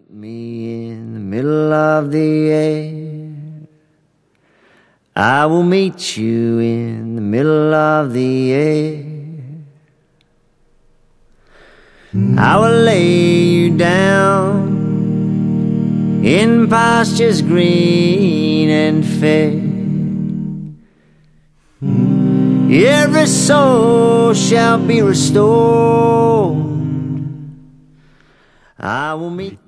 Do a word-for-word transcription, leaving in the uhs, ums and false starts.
Me in the middle of the air, I will meet you in the middle of the air. I will lay you down in pastures green and fair. Every soul shall be restored. I will meet